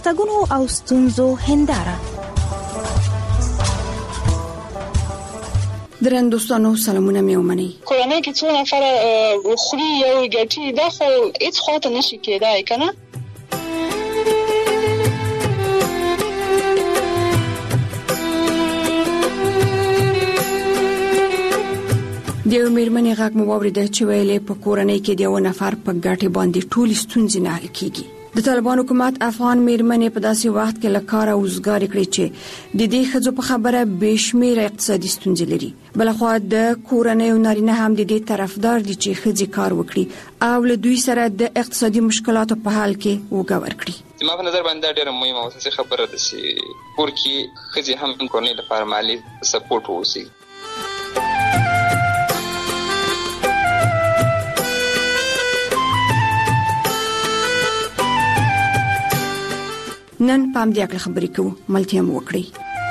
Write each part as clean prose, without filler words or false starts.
تګونو او ستونزو هنداره. درن دوستانو سلامونه مې ومني. کورنۍ کې څو نفر خوري یو ګټي دا خو هیڅ خاطر نشي کېدای کنه. د یو میرمنې غږ مو واورېده چې ویلې په کورنۍ کې د یو نفر په ګټې باندې ټولې ستونزې نه حل کېږي. د طالبان حکومت افغان میرمنې په داسې وخت کې له کاره وزګارې کړې چې د دې ښځو په خبره بېشمېره اقتصادي ستونزې لري. بلخوا د کورنۍ نارینه هم د دې طرفدار دي چې ښځې کار وکړي او له دوی سره د اقتصادي مشکلاتو په حل کې وګا ورکړي. زما په نظر باندې ډېره مهمه او اساسي خبره ده چې کور کې ښځې هم کورنۍ لپاره مالي سپورټ ووسي. نن پام دې اکل خبرې کوو ملتیا مو وکړي.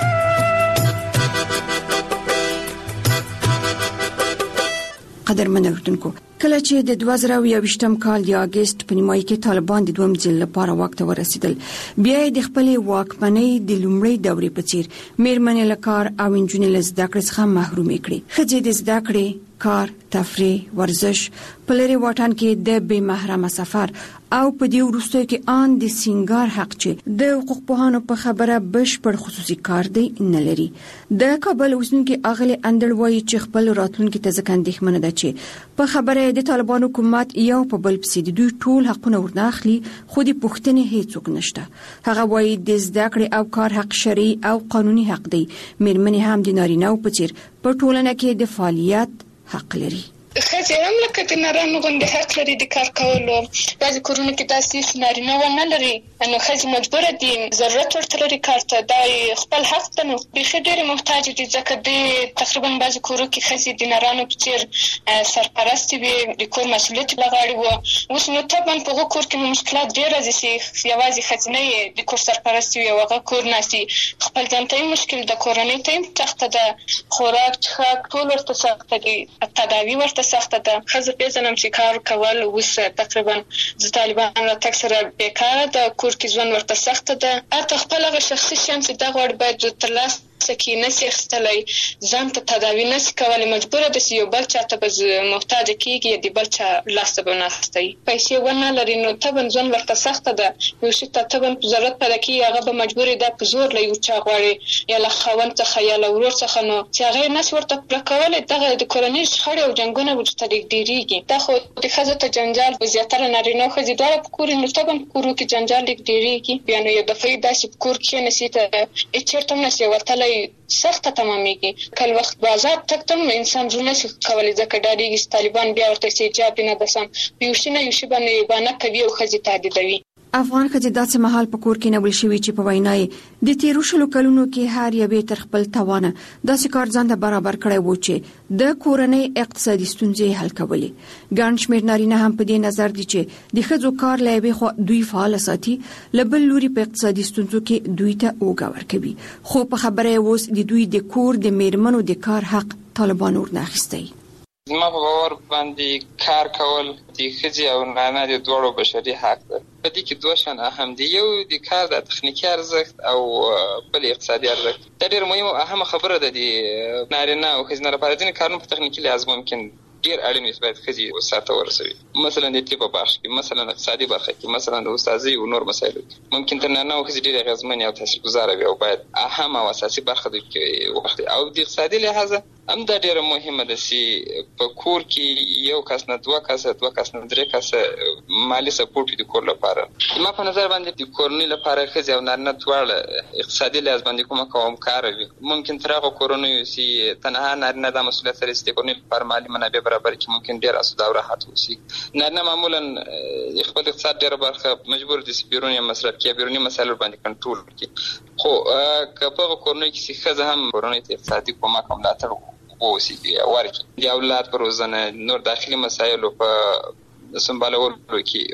قدرمن اوریدونکو، کله چې د 2021م کال د اگست په نیمایي کې طالبان د دویم ځل لپاره واک ته ورسېدل، بیا د خپل واکمنۍ د لومړۍ دورې په څیر میرمنې له کار او انجونې له زده کړې څخه محرومې کړې. ښځې د زده کړې، کار، تفریح، ورزش، په لرې واټن کې د بې محرمه سفر او په دې وروستیو کې ان د سینګار حق چې د حقوق پوهانو په خبره بشپړ خصوصي کار دی نه لري. د کابل اوسیدونکو اغلی اندړ وایي چې خپل راتلونکي ته ځکه اندېښمنه ده چې په خبره د طالبان حکومت یو په بل پسې د دوی ټول حقونه ورناخلي، خو د پوښتنې هیڅوک نشته. هغه وایي د زده کړې او کار حق شرعي او قانوني حق دی. میرمنې هم د نارینه‌و په څیر په ټولنه کې د فعالیت حق لري. ښځې هم لکه د نارینه غوندې حق لري د کار کولو. بعضې کورونو کې داسې نارینه ونه لري، نو ښځې مجبوره دي، ضرورت ورته لري کار ته، دا خپل حق ده. نو بیخي ډېرې محتاجې دي، ځکه د تقریبا بعضې کورو کې ښځې د نارانو په څېر سرپرستې وي، د کور مسؤلیت له غاړې وو. اوس نو طبعا په هغو کور کې مشکلات ډېر راځي چې یوازې ښځینه یې د کور سرپرستې وي او هغه کور ناستي. خپل ځان ته یې مشکل ده، کورنۍ ته یې سخته ده، خوراک څښاک ټول ورته سخته دي، تداوي ورته سخته ده. ښځه پېژنم چې کار کول اوس تقریبا د طالبان راتګ سره بېکاره ده، کور کې ژوند ورته سخته ده. حتی خپل هغه شخصي شیان چې دغه غواړي باید ترلاسه کې نشي اخیستلی، ځان ته تداوي نشي کولی، مجبوره ده چې یو بل چا ته به محتاجه کېږي، د بل چا لاس ته به ناستئ. پیسې ونه لري نو طبعا ژوند ورته سخته ده. یو شي ته طبعا ضرورت پیدا کېږي، هغه به مجبورې ده په زور له یو چا غواړي، یا له خاوند څخه یا له ورور څخه، نو چې هغه یې نشي ورته پوره کولی. دغه د کورنۍ شخړې او جنګونه ورته ډېرېږي. دا خو د ښځو ته جنجال زیاتره نارینه او ښځې دواړه په کور نو طبعا په کورو کې جنجال ډېرېږي. بیا نو یو دفعې داسې په کور کښېنسي ته هېڅ چېرته هم نشي وتلی، سخته تمامېږي. کله وخت بازار تګ ته هم انسان زړه نشي کولی، ځکه ډارېږي چې طالبان بیا ورته چې حجاب دې نه بسم، په یو شي نه یو شي باندې بهانه کوي او ښځې تهدیدوي. افغان ښځې داسې مهال په کور کې نیول شوي چې په وینا یې د تېرو 20 کلونو کې هر یوې تر خپل توانه داسې کار ځان ته برابر کړی و چې د کورنۍ اقتصادي ستونزې حل کولې. ګڼ شمېر نارینه هم په دې نظر دي چې د ښځو کار له یوې خوا دوی فعاله ساتي، له بل لوري په اقتصادي ستونزو کې دوی ته اوږه ورکوي. خو په خبره یې اوس د دوی د کور د میرمنو د کار حق طالبان ورناخیستی. زما په باور باندې کار کول د ښځې او نارینه د دواړو بشري حق ده. په دې کې دوه شیان اهم دي، یو د کار د تخنیکي ارزښت او بل اقتصادي ارزښت. دا ډېر مهم او اهمه خبره ده د نارینه او ښځینه لپاره. ځینې کارونه په تخنیکي لحاظ ممکن ډېر اړین وي باید ښځې سرته ورسوي، مثلا د طب په برخه کې، مثلا اقتصادي برخه کې، مثلا د استاذۍ او نور مسایلو کې ممکن تر نارینه او ښځې ډېرې اغېزمنې او تاثیرګذاره وي او باید اهمه او اساسي برخه د وخت او د اقتصادي لحاظه هم دا ډېره مهمه ده چې په کور کې یو کس نه دوه کسه، دوه کس نه درې کسه مالي سپورټ د کور لپاره. ما په نظر باندې د کورنۍ لپاره ښځې او نارینه دواړه اقتصادي لحاظ باندې کومه کومکاره وي. ممکن تر هغه کورنیو چې تنها نارینه دا مسؤلیت لري چې د کورنۍ لپاره مالي منابع برابر کړي، ممکن ډېر اسوده او راحت اوسي. نارینه معمولا خپل اقتصاد ډېره برخه مجبور دي چې بیروني مصرف کړي، بیروني مسایل باندې کنټرول کړي. خو که په هغه کورنۍ کې چې ښځه هم کورنۍ ته اقتصادي کومک او ملاتړ ووسیږي ورکړي، د اولاد په روزنه، نور داخلي مسایلو په سمبالولو کې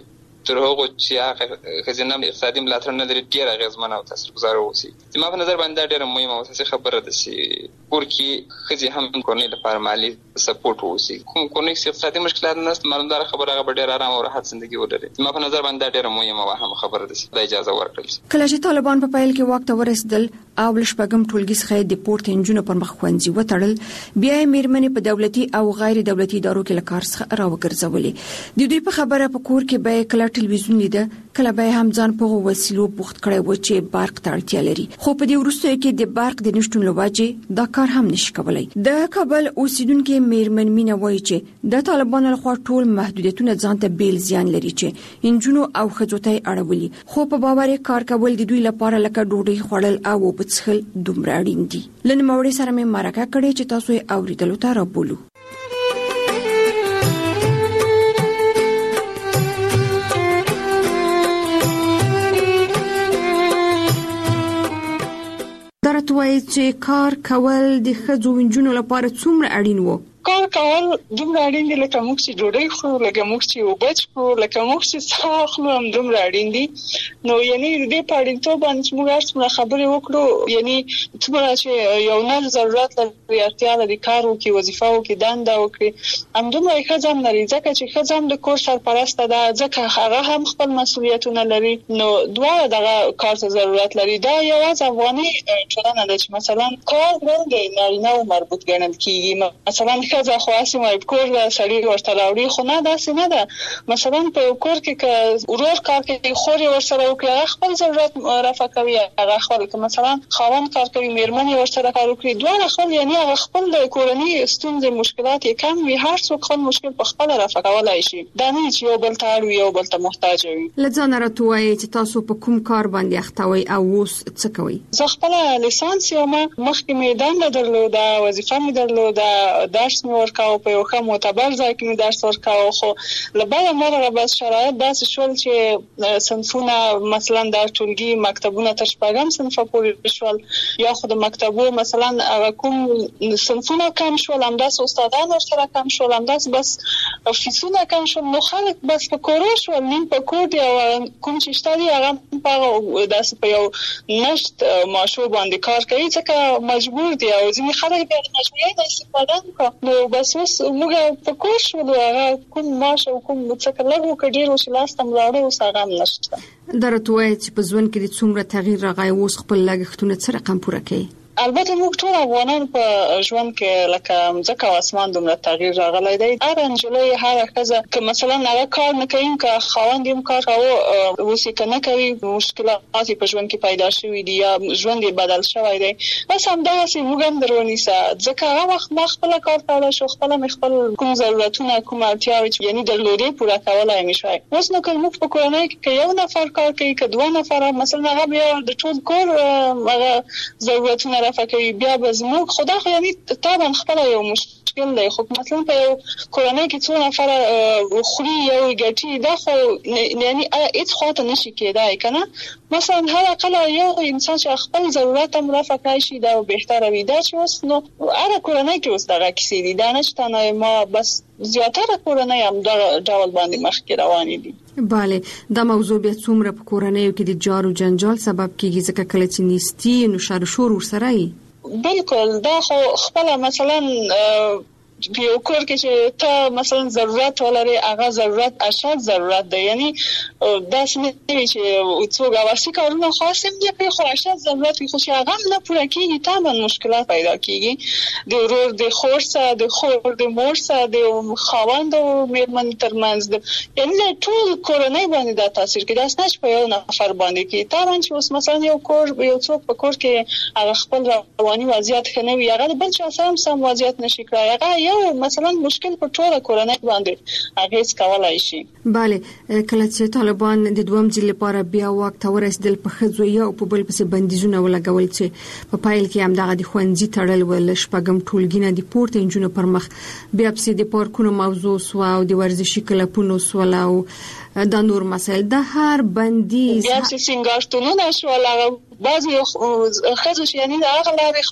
تر هغه چې هغه خزینه اقتصادي ملاتړ نه لري ډیر اغیزمن او تاثیرګذار اوسي. زما په نظر باندې ډیره مهمه او اساسي خبره ده چې کور کې خزي هم کورنۍ لپاره مالي سپورټ اوسي. کوم کورنۍ چې اقتصادي مشکلات نشته مالدار خبره هغه ډیر آرام او راحت ژوندۍ ولري. زما په نظر باندې ډیره مهمه او هم خبره ده چې اجازه ورکړل. کله چې طالبان په پیل کې واک ته ورسېدل او لشپږم ټولګي څخه د پورته انجونو پر مخ خوندي وتړل، بیا میرمنې په دولتي او غیر دولتي ادارو کې لکار څخه راوګرځولې. د دوی په خبره په کور کې به کله ټلویزیون لیده، کله به هم ځان په وسیلو بوخت کړي و چې برق ته اړتیا لري. خو په دې وروستیو کې د برق د نشټون لوجې دا کار هم نشي کولای. د کابل اوسیدونکو میرمن مینا وایي چې د طالبانو لخوا ټول محدودیتونه ځان ته بیل زیان لري چې انجونو او خځوتای اړولي. خو په باور کار کول د دوی لپاره لکه ډوډۍ خوړل او وبڅخل دومره اړین دي. لن موري سره مې مرکه کړې چې تاسو یې اوریدلو ته راپولو. درتوي چې کار کول د خځو ونجونو لپاره څومره اړین وو؟ کار کول دومره اړین دي لکه موږ چې ډوډۍ خورو، لکه موږ چې اوبه څښو، لکه موږ چې څښاک اخلو هم دومره اړین دي. نو یعنی د پاړینتوب باندې موږ هرڅومره خبرې وکړو، یعنی څومره چې یو نه ضرورت لري اړتیا لري کار وکړي، وظیفه وکړي، دنده وکړي، هم دومره ښځه هم لري ځکه چې ښځه هم د کور سرپرسته ده، ځکه هغه هم خپل مسؤلیتونه لري. نو دواړه دغه کار ته ضرورت لري. دا یوازې افغاني ټولنه ده چې مثلا کار باندې نارینه او مربوط ګڼل کیږي. مثلا ځکه خو اسمه کور سړی ورته راوړي، خو نه داسې نه ده. مثلا په کور کې که ورور کار کوي، خور ورسره وکړي، خپل ضرورت رفع کوي، هغه خپل که مثلا خاوند کار کوي، میرمن ورسره کار وکړي، دواړه خپل یعنی هغه خپل د کورنۍ ستونزې مشکلات یې کم وي، هر څوک خپل مشکل په خپل رفع کولای شي. دا نه چې یو بل ته اړ وي، یو بل ته محتاج وي. لځان راټوي چې تاسو په کوم کار باندې اختوي او اوس څه کوي؟ زه خپل لیسانس یم، مخکې مې دنده درلوده، وظیفه مې درلوده، درس مې ورکاو، په یو ښه معتبر ځای کې مې درس ورکاو. خو لبعد مرغه بس شرایط داسې شول چې صنفونه مثلا د ټولګي مکتبونه تر شپږم صنف پورې شول، یا خو د مکتبو مثلا کوم صنفونه کم شول، همداسې استادان ورسره کم شول، همداسې بس فیسونه کم شول. نو خلک بس په کورو شول، نیم په کور دی او کوم چې شته دی هغه په داسې په یو نشت ماشو باندې کار کوي ځکه مجبور دی او ځینې خلک د مجبورۍ نه استفاده کوي. نو بس اوس موږ په کور شو، هغه کوم ماش او کوم څه لګو کډیر او شلاستم لاړو اوس هغه نشته. درتوي چې په ژوند کې د څومره تغییر راغی، اوس خپل لګښتونه څه رقم پوره کوي؟ البته موږ ټول افغانان په ژوند کې لکه ځکه اسمان دومره تغییر راغلی دی. هر انجلۍ هر ښځه که مثلا هغه کار نه کوي، که خاوند یې کار کوي اوس یې نه کوي، مشکلات په ژوند کې پیدا شوي دي یا ژوند یې بدل شوی دی، بس همداسې موږ هم درونیسه ځکه هغه وخت ما خپل کار کولای شو، خپل کوم ضرورتونه کوم اړتیاوې یعنی درلودې پوره کولای مې شوی. اوس نو که موږ په کورنۍ کې یو نفر کار کوي، که دوه نفر مثلا هغه بیا د ټول کور هغه ضرورتونه رفع کوي، بیا به زموږ خدا خو یعنی طبعا خپل یو مشکل دی. خو مثلا په یو کورنۍ کې څو نفر خوري یو ګټي، دا خو یعنی هیڅ خاطر نشي کېدای کنه. مثلا هر اقل یو انسان چې خپل ضرورت هم رفع کړي شي دا بهتره وي. دا چې اوس نو هر کورنۍ کې اوس دغه کیسې دي، دا نشته نه ما بس زیاتره کورنۍ هم دا ډول باندې مخکې روانې دي. بله، دا موضوع بیا څومره په کورنۍ کې د جار او جنجال سبب کیږي ځکه کله چې نيستي نو شر شور ورسره ای. بالکل، دا خو خپل مثلا یو کور کې چې ته مثلا ضرورت ولري، هغه ضرورت اشد ضرورت دی، یعنی دا څنګه چې څوک اواسي کارونه خاصم دي په خو اشد ضرورت خو چې هغه نه پوره کیږي، طبعا مشکلات پیدا کیږي. د ورور د خور سره، د خور د مور سره، د خاوند او میرمن ترمنځ، یعنی ټول کورنۍ باندې دا تاثیر کوي. دا څنګه په یو نفر باندې کې طبعا چې اوس مثلا یو کور یو څوک په کور کې هغه خپل رواني وضعیت خنوي، هغه بل چا سم وضعیت نشي کړای، هغه یو مثلا مشکل په ټوله کورنۍ باندې اغیز کولای شي. بله، کله چې طالبان د دویم ځل لپاره بیا واک ته ورسېدل، په ښځو یو په بل پسې بندیزونه ولګول چې په پایل کې هم دغه د ښوونځي تړل ول، شپږم ټولګي نه د پورته انجونو پر مخ، بیا پسې د پارکونو موضوع سو او د ورزشي کلبونو سو او دا نور مسائل، د هر بندیز بیا چې سنگارتونونه شو، هغه بعضي خزو چې یعنی هغه لارې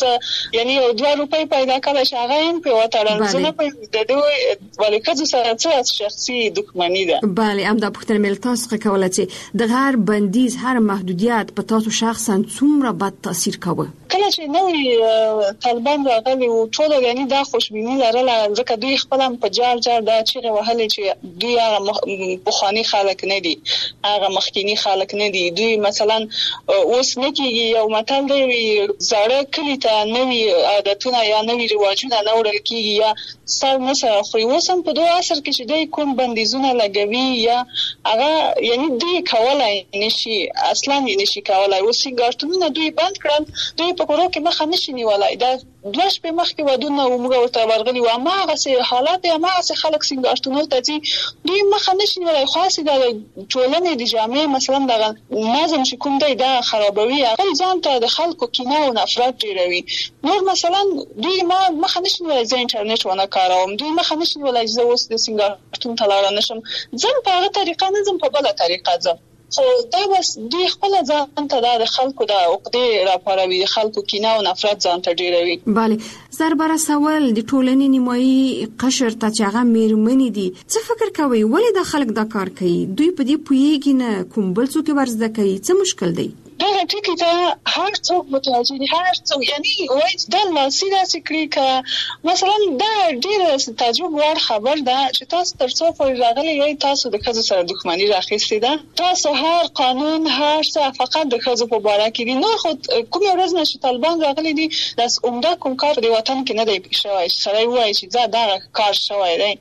خپل یعنی 2 روپۍ پیدا کړل چې هغه هم په وټړل زنه په د دوی ولې خزو سره څه شخصي دښمنی ده. بله هم دا پوښتنه مې تاسو کوله چې د هر بندیز هر محدودیت په تاسو شخصا څومره بد تاثیر کوي؟ کله چې نوې طالبان راغلي او ټول یعنی دا خوشبینی لرله ځکه دوی خپل په جار دا چې وهلې چې دوی هغه بخاني خلک نه دي، هغه مخکینی خلک نه دي. دوی مثلا اوس نه کېږي یو متل دی زړه کلی ته نوې عادتونه یا نوې رواجونه نه وړل کېږي یا سر نه سره خو اوس هم په دوه عصر کې چې دوی کوم بندیزونه لګوي یا هغه یعنی دوی کولای نشي اصلا نشي کولای. اوس سینګارتونونه دوی بند کړل، دوی په کورو کې مخه نشي نیولای. دا 2 شپې مخکې ودونه موږ ورته ورغلي و ما هغه حالات یا ما هغه خلک سینګارتونو ته چې دوی مخه نشي نیولای. خاصه د ټولنې د جامع مثلا د نظم چې کوم دی دا خرابوي، هغه ځان ته د خلکو کینه او نفرت ډیروي. نور مثلا دوی ما مخه نشي نیولای ز انټرنیټ ونه کاروم، دوی مخه نشي نیولای ز اوس د سینګارتون تلاره نشم ځم په هغه طریقه نه ځم په بل طریقه ځم. خو دا بس دوی خپل ځان ته د خلکو د عقدې راپاروي، خلکو کینه او نفرت ځان ته ډیروي. بله زربره سوال د ټولنې نیمایي قشر ته چې هغه میرمنې دي څه فکر کوي ولې د خلک دا کار کوي؟ دوی په دې پوهیږي نه کوم بل څوک ورزده کوي؟ څه مشکل دی؟ دا ټکی ته هر څوک متوجه دي، هر څوک یعنی وایي دا لاسي داسې کړي که مثلا دا ډېر تعجب وړ خبر ده چې تاسو تر څو پورې راغلي یې تاسو د ښځو سره دښمني راخیستې ده. تاسو هر قانون هر څه فقط د ښځو په باره کې دي. نو خو کومه ورځ نه چې طالبان راغلي دي داس عمده کوم کار د وطن کې نه دی شوی چې سړی وایي چې دا کار شوی دی.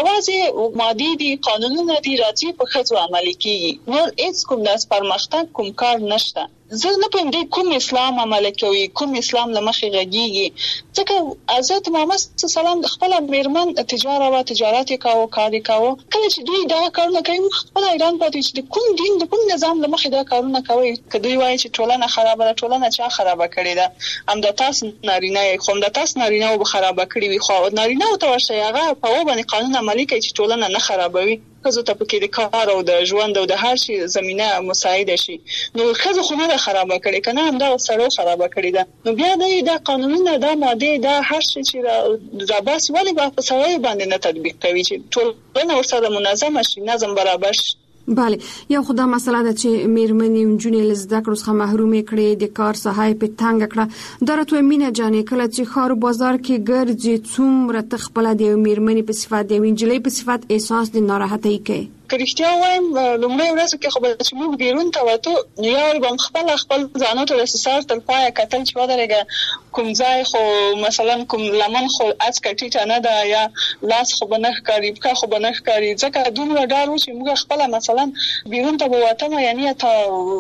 یوازې مادي دي، قانونونه دي راځي په ښځو عملي کېږي، نور هیڅ کوم داس پرمختګ کوم کار نشته. زه نه پوهیم دی کوم اسلام عمل کوي، کوم اسلام له مخې غږیږي. ځکه حضرت محمد صلی الله علیه وسلم د خپل میرمن تجارت یې کاوه، کار یې کاوه. کله چې دوی دا کارونه کوي خپل ایران پاتې چې کوم دین د کوم نظام له مخې دا کارونه کوي. که دوی وایي چې ټولنه خرابه ده، ټولنه چا خرابه کړې ده؟ هم د تاسو نارینه یې، خو د تاسو نارینه به خرابه کړې وي، خو نارینه ته ورشي هغه په باندې قانون عملي کوي چې ټولنه نه خرابوي. ښځو ته پکې د کار او د ژوند او د هر شي زمينه مساعده شي. نو ښځو خو نه خرابه کړي کنه، هم دا سره خرابه کړي ده. نو بیا دا قانونونه دا ماده دا هر شي چې را بس ولی په سوي باندې نه تطبیق کوي چې ټولنه ورسره منظم شي، نظم برابر شي. بله یو خدا مسئله ده چې میرمنې نجونې له زده کړو څخه محرومې کړې، د کار ساحه یې په تنګه کړه. دا راته مینه جانې کله چې ښار بازار کې ګرځې څومره ته خپله د یوې میرمنې په صفت د یوې نجلۍ په صفت احساس د ناراحتۍ کوي؟ که رښتیا وایم لومړی ورځ کې خو به چې موږ بیرون ته وتو یو به خپل ځانو ته د سر تر پایه کتل چې ودرېږه کوم ځای خو مثلا کوم لمن خو از کټیټه نه ده یا لاس خو به نه ښکاري، پښه خو به نه ښکاري. ځکه دومره ډار و چې موږ خپله مثلا بیرون ته به وتم یعنی ته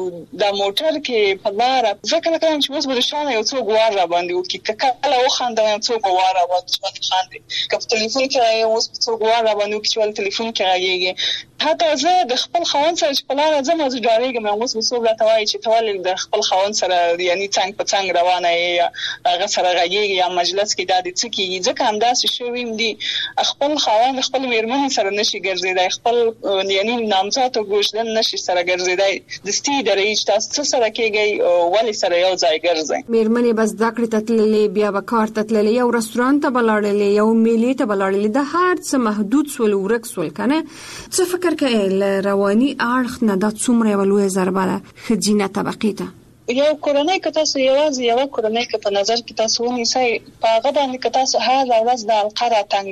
د موټر کې په لاره ځکه نه کوم چې اوس به د شانه یو څوک وار را باندې وکړي، که کله وخاندم یو څوک وار را باندې خاندي، که په تلیفون کې اوس څوک وار را باندې وکړي چې ول تلیفون کې راګېږي. حتی زه د خپل خاوند سره چې په لاره ځم زه ډارېږم، اوس به څوک راته وایي چې ته ولې د خپل خاوند سره یعنی څنګ په څنګ روانه یې یا هغه سره غږېږي یا مجلس کې دا دې څه کېږي. ځکه همداسې شوي م دي خپل خاوند خپل میرمنې سره نشي ګرځېدی، خپل یعنی نامزاد او ګوشدن نشي سره ګرځېدی. دستي درې چې تاسو څه سره کېږئ ولې سره یو ځای ګرځئ. میرمنې به زده کړې ته تللې، بیا به کار ته تللې، یو رستورانت ته به لاړلې، یو میلې ته به لاړلې، د هر څه محدود سول ورک سول کنه. څه فکر کوي رواني اړخ نه دا څومره یو لوی ضربه ده ښځینه طبقې ته؟ یو کورنۍ که تاسو یوازې یو کورنۍ که په نظر کې تاسو ونیسئ په هغه باندې که تاسو هر ورځ د حلقه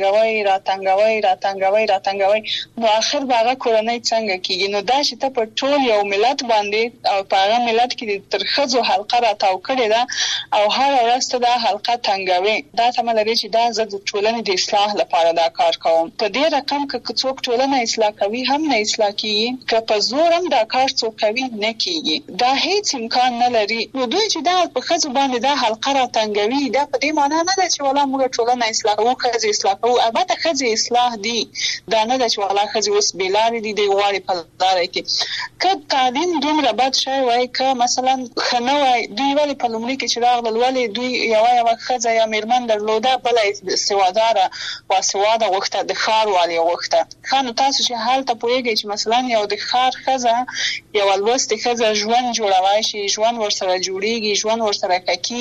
راتنګوئ نو آخر به هغه کورنۍ څنګه کېږي؟ نو دا چې ته په ټول یو ملت باندې او په هغه ملت کې تر ښځو حلقه راتاو کړې ده او هر ورځ ته دا حلقه تنګوي، دا تمه لري چې دا زه د ټولنې د اصلاح لپاره دا کار کوم. په دې رقم که څوک ټولنه اصلاح کوي هم نه اصلاح کېږي، که په زور هم دا کار څوک کوي نه کېږي. دا هیڅ امکان لري. نو دوی چې دا په ښځو باندې دا حلقه را تنګوي دا په دې معنا نه ده چې ولا موږ ټولنه اصلاح کوو، ښځې اصلاح کوو. البته ښځې اصلاح دي، دا نه ده چې ولا ښځې اوس بې لارې دي، دوی غواړي په لاره کې. که تعلیم دومره بد شوی وای، که مثلا ښه نه وای، دوی ولې په لومړي کې چې راغلل ولې دوی یوه ښځه یا میرمن درلوده بله سواداره باسواده غوښته، د ښار والي غوښته. ښه نو تاسو چې هلته پوهېږئ چې مثلا یو د ښار ښځه یوه لوستې ښځه ژوند جوړولی شي، ژوند ژوند ورسره جوړیږي، ژوند ورسره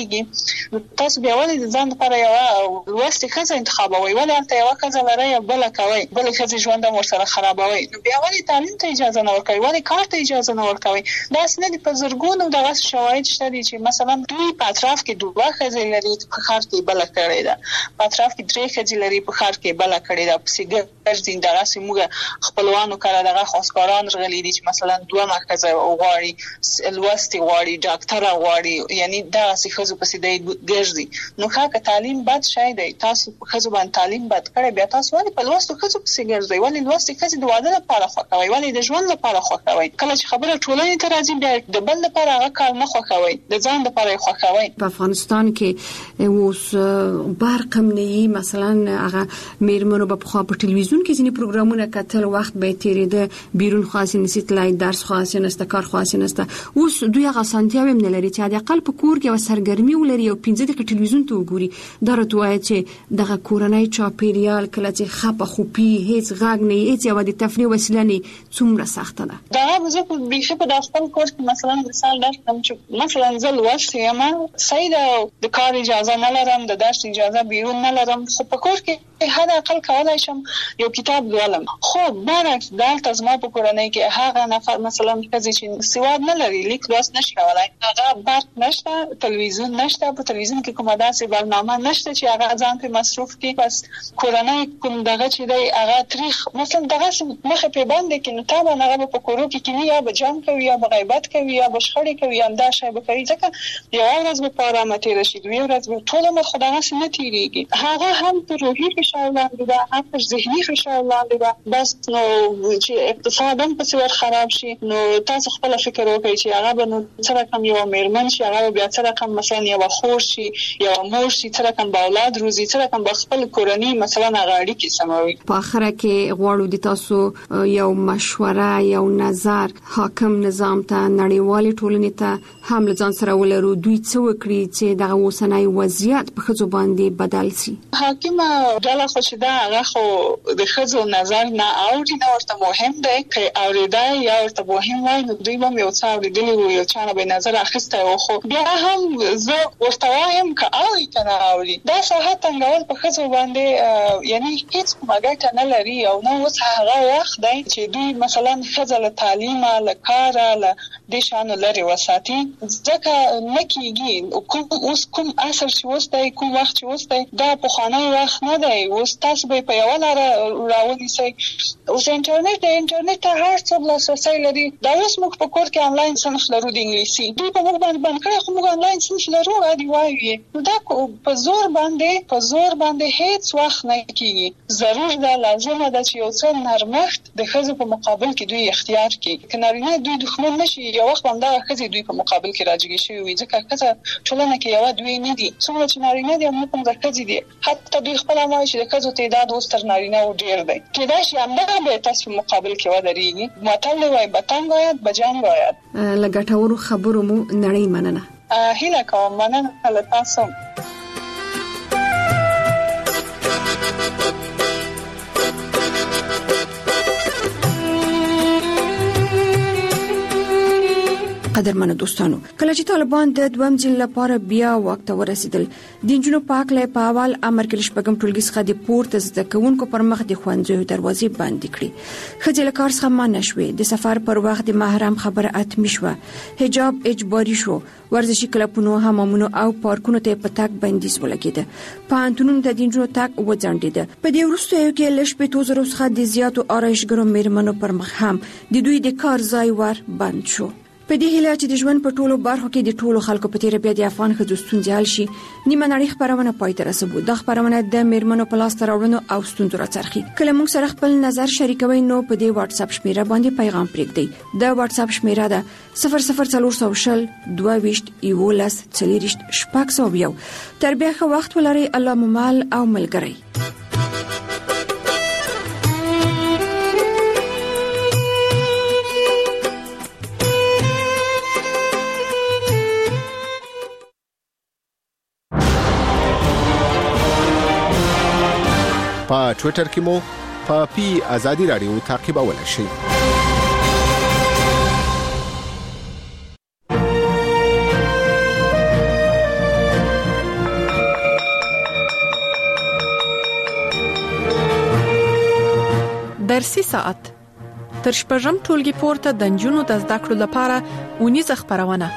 کېږي. تاسو بیا ولې د ځان لپاره یو لوستي ښځه انتخابوي؟ ولې هلته یو ښځه لرئ بل کوي، بل ښځه ژوند ورسره خرابوي؟ نو بیا ولې تعلیم ته اجازه نه ورکوي؟ ولې کار ته اجازه نه ورکوي؟ دا څه نه دي. په زرګونو دغه شواهد شته دي چې مثلا دوی په اطراف کې 2 ښځې لري، په ښار کې بل کړي ده، په اطراف کې 3 ښځې لري، په ښار کې بل کړي ده. په سیګر دین دغه سیمه خپلوانو کړه دغه خاصکاران رغلي دي چې مثلا 2 ښځې غواړي، لوستي غواړي، ډاکټر غواړي، یعنی دا څه ښځو په سیده ګرځي. نو که تعلیم بد شي دی، تاسو ښځو باندې تعلیم بد کړی، بیا تاسو ولې په لوستو ښځو په سیګر ځئ؟ ولې لوستي ښځې د واده لپاره خوښوي؟ ولې د ژوند لپاره خوښوي؟ کله چې خبره ټولنې ته راځي بیا د بل لپاره هغه کار نه خوښوي، د ځان لپاره خوښوي. په افغانستان کې اوس برق هم نه، مثلا هغه میرمنو په خوا په ټلویزیون کې ځینې پروګرامونه کتل، وخت به تیریده، بیرون خاصه نسیتلای، درس خاصه نسته، کار خاصه نسته. اوس دوی هغه سانتیاو هم نه لري چې د اقل په کور کې و سرګرمي ولري او 15 دقیقې ټلویزیون ته وګوري. دا راته وایي چې دغه کورنۍ چاپیریال کله چې خپه خوپی هیڅ غږ نه، هیڅ یو د تفریح وسیله نه، څومره سخته ده. دا زه په بیخي په خپل کور کې مثلا مثال درکړم چې مثلا زه لوست یم، صحیح د کار اجازه نه لرم، د درس اجازه بیرون نه لرم، خو په کور کې حد اقل کولای شم یو کتاب لولم. خو برعکس دلته زما په کورنۍ کې هغه نفر مثلا چې سواد نه لري، لیک لوست نشي کولای، هغه برق نشته، تلویزیون نشته، په تلویزیون کې کومه داسې برنامه نشته چې هغه ځان په مصروف کړي. بس کورنۍ کوم دغه چې دی هغه تاریخ مثلا دغه مخه په باندې کې نو تابع هغه په کورو کې کینی یا به جام کوي یا به غیبت کوي یا به شخړې کوي یا دا شی به کوي، ځکه یو ورځ به په آرامه تیر شي، دوی ورځ به ټول مخ خدای نه تیریږي. هغه هم په روحي فشار لاندې ده، هم په ذهني فشار لاندې ده. بس نو چې اقتصاد هم په څیر خراب شي، نو تاسو خپل فکر وکړئ چې هغه به نو څه رقم یو میرمن شي، هغه بیا څه رقم مثلا یو خور شي، یو مور شي، څه رقم به اولاد روزي، څه رقم به خپل کورنۍ مثلا هغه اړیکې سموي. په اخره کې غواړو د تاسو یو مشوره، یو نظر حاکم نظام ته، نړیوالې ټولنې ته هم لزان سره ولرو، دوی څه وکړي چې دغه اوسنۍ وضعیت په ښځو باندې بدل شي. حاکمه ډله خو چې دا هغه خو د ښځو نظر نه اوري، نه ورته مهم دی، که اورېدای یا ورته مهم وای نو دوی هم یو څه اورېدلي وو، یو چا نه به نظر اخیستی و. خو بیا هم زه ورته وایم که اوري که نه اوري، دا ساحه تنګول په ښځو باندې یعنی هیڅ کومه ګټه نه لري. او نو اوس هغه وخت دی چې دوی مثلا ښځه له تعلیمه، له کاره، له دې شیانو لرې وساتي، ځکه نه کېږي. اوس کوم عصر چې اوس دی، کوم وخت چې اوس دی، دا پخوانی وخت نه دی. اوس تاسو به په یوه لاره راونیسئ. اوس انټرنیټ ته هر څوک لاسرسی لري. دا اوس موږ په کور کې آنلاین صنف لرو د انګلیسي، دوی په موږ باندې بند کړی، خو موږ آنلاین صنف لرو عادي وایي. نو دا په زور باندې هیڅ وخت نه کېږي. ضرور ده، لازمه ده چې یو څه نرمښت د ښځو په مقابل کې دوی اختیار کړي، که نارینه دوی دښمن نشي. یو وخت باندې ښځې دوی په مقابل کې راجګې شوي وي، ځکه ښځه ټولنه کې یو دوی نه دي، څومره چې نارینه دي هم کوم ښځې دي. حتی دوی خپل وایي چې د ښځو تعداد اوس تر نارینه و ډېر دی. کېدای شي همدغه به تاسو په مقابل کې ودرېږي. متل وایي بتنګ آید بجنګ آید. له ګټورو خبرو مو نړۍ مننه. هیله کوم مننه له تاسو. قدرمنو دوستانو، کله چې طالبان د دویم ځل لپاره بیا وخت ورسېدل، د انجونو پاکلې په اول امر کې شپږم ټولګي څخه د پورته زده کوونکو پر مخ د ښوونځیو دروازې بندې کړې. ښځې له کار څخه منع شوې، د سفر پر وخت د محرم خبره اتمی شوه، حجاب اجباري شو، ورزشي کلبونو، حمامونو او پارکونو ته په تګ بندیز ولګېده، پوهنتونونو ته د انجونو تګ وځنډېده. په دې وروستیو کې له 15,000 څخه د زیاتو آرایشګرو میرمنو پر مخ هم د دوی د کار ځای ور بند شو. په دې هیله چې د ژوند په ټولو برخو کې د ټولو خلکو په تیر بیا د افغان ښځو ستونزې حل شي، نیمه نړۍ خبرونه پای ته رسوي. دا خبرونه د میرمنو په لاس راوړنو او ستونزو راڅرخي. کله موږ سره خپل نظر شریکوي نو په دې واتس اپ شمیره باندې پیغام پرېږدئ. دا واتس اپ شمیره ده 00400 22 11 40 601. تر بیا ښه وخت ولرئ. الله مو مل او ملګری. په ټوئیټر کې مو په آزادي رادیو تعقیبولای شئ. درسي ساعت تر شپږم ټولګي پورته د نجونو د زده کړو لپاره اونیزه خبرونه.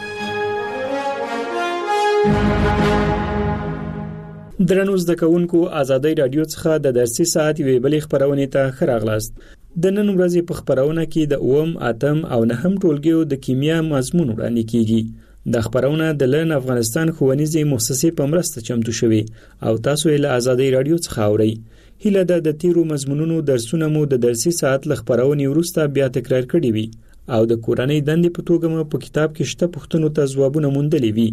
درنو زده کوونکو، آزادۍ رادیو څخه د درسي ساعت یوې بلې خبرونې ته ښه راغلاست. د نن ورځې په خبرونه کې د 9 اتم او 9 ټولګیو د کیمیا مضمون وړاندې کیږي. د خبرونه د لن افغانستان ښوونیزې مؤسسې په مرسته چمتو شوې او تاسو یې له آزادۍ رادیو څخه اورئ. هیله ده د تیرو مضمونونو درسونه مو د درسي ساعت له خبرونې وروسته بیا تکرار کړي وي او د کورنۍ دندې په توګه مو په کتاب کې شته پوښتنو ته ځوابونه موندلي وي.